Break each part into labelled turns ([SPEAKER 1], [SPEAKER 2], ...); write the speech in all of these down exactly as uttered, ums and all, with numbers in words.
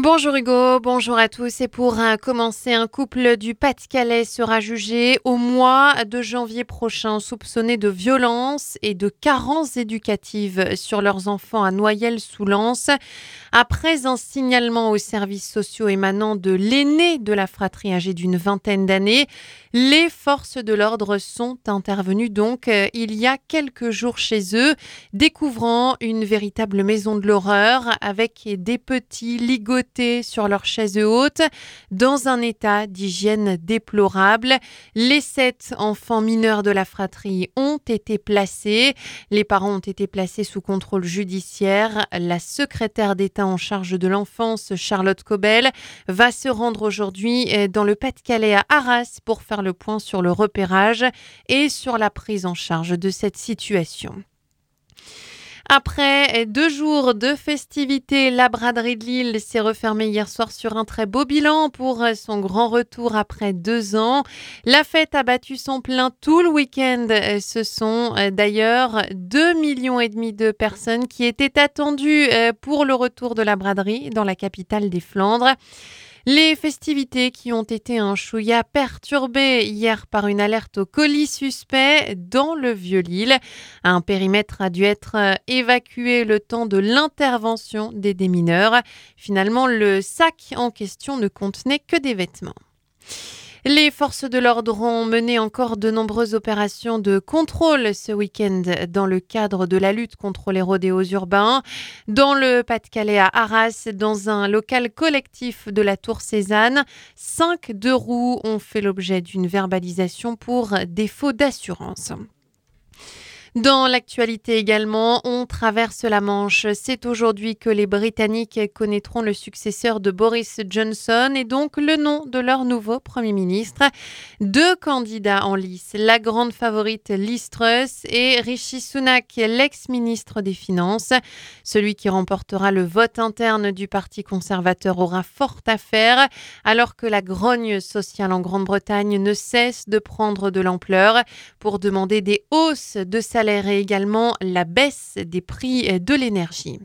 [SPEAKER 1] Bonjour Hugo, bonjour à tous. Et pour euh, commencer, un couple du Pas-de-Calais sera jugé au mois de janvier prochain, soupçonné de violence et de carences éducatives sur leurs enfants à Noyelles-sous-Lens. Après un signalement aux services sociaux émanant de l'aîné de la fratrie âgée d'une vingtaine d'années, les forces de l'ordre sont intervenues donc euh, il y a quelques jours chez eux, découvrant une véritable maison de l'horreur avec des petits ligotés sur leurs chaises hautes, dans un état d'hygiène déplorable. Les sept enfants mineurs de la fratrie ont été placés. Les parents ont été placés sous contrôle judiciaire. La secrétaire d'État en charge de l'enfance, Charlotte Cobel, va se rendre aujourd'hui dans le Pas-de-Calais à Arras pour faire le point sur le repérage et sur la prise en charge de cette situation. Après deux jours de festivités, la braderie de Lille s'est refermée hier soir sur un très beau bilan pour son grand retour après deux ans. La fête a battu son plein tout le week-end. Ce sont d'ailleurs deux millions et demi de personnes qui étaient attendues pour le retour de la braderie dans la capitale des Flandres. Les festivités qui ont été un chouïa perturbées hier par une alerte au colis suspect dans le Vieux-Lille. Un périmètre a dû être évacué le temps de l'intervention des démineurs. Finalement, le sac en question ne contenait que des vêtements. Les forces de l'ordre ont mené encore de nombreuses opérations de contrôle ce week-end dans le cadre de la lutte contre les rodéos urbains. Dans le Pas-de-Calais à Arras, dans un local collectif de la Tour Cézanne, cinq deux roues ont fait l'objet d'une verbalisation pour défaut d'assurance. Dans l'actualité également, on traverse la Manche. C'est aujourd'hui que les Britanniques connaîtront le successeur de Boris Johnson et donc le nom de leur nouveau Premier ministre. Deux candidats en lice, la grande favorite Liz Truss et Rishi Sunak, l'ex-ministre des Finances. Celui qui remportera le vote interne du Parti conservateur aura fort à faire, alors que la grogne sociale en Grande-Bretagne ne cesse de prendre de l'ampleur pour demander des hausses de salaire et également la baisse des prix de l'énergie.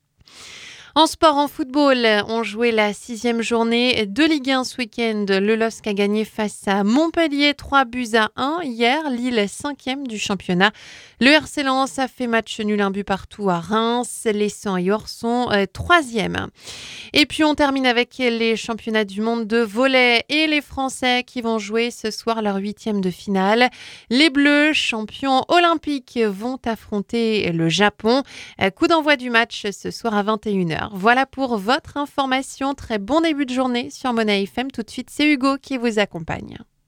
[SPEAKER 1] En sport, en football, on jouait la sixième journée de Ligue un ce week-end. Le L O S C a gagné face à Montpellier trois buts à un. Hier, Lille cinquième du championnat. Le R C Lens a fait match nul un but partout à Reims. Les Cent-Yor sont euh, troisième. Et puis on termine avec les championnats du monde de volley et les Français qui vont jouer ce soir leur huitième de finale. Les Bleus, champions olympiques, vont affronter le Japon. Coup d'envoi du match ce soir à vingt et une heures. Voilà pour votre information. Très bon début de journée sur Monnaie F M. Tout de suite, c'est Hugo qui vous accompagne.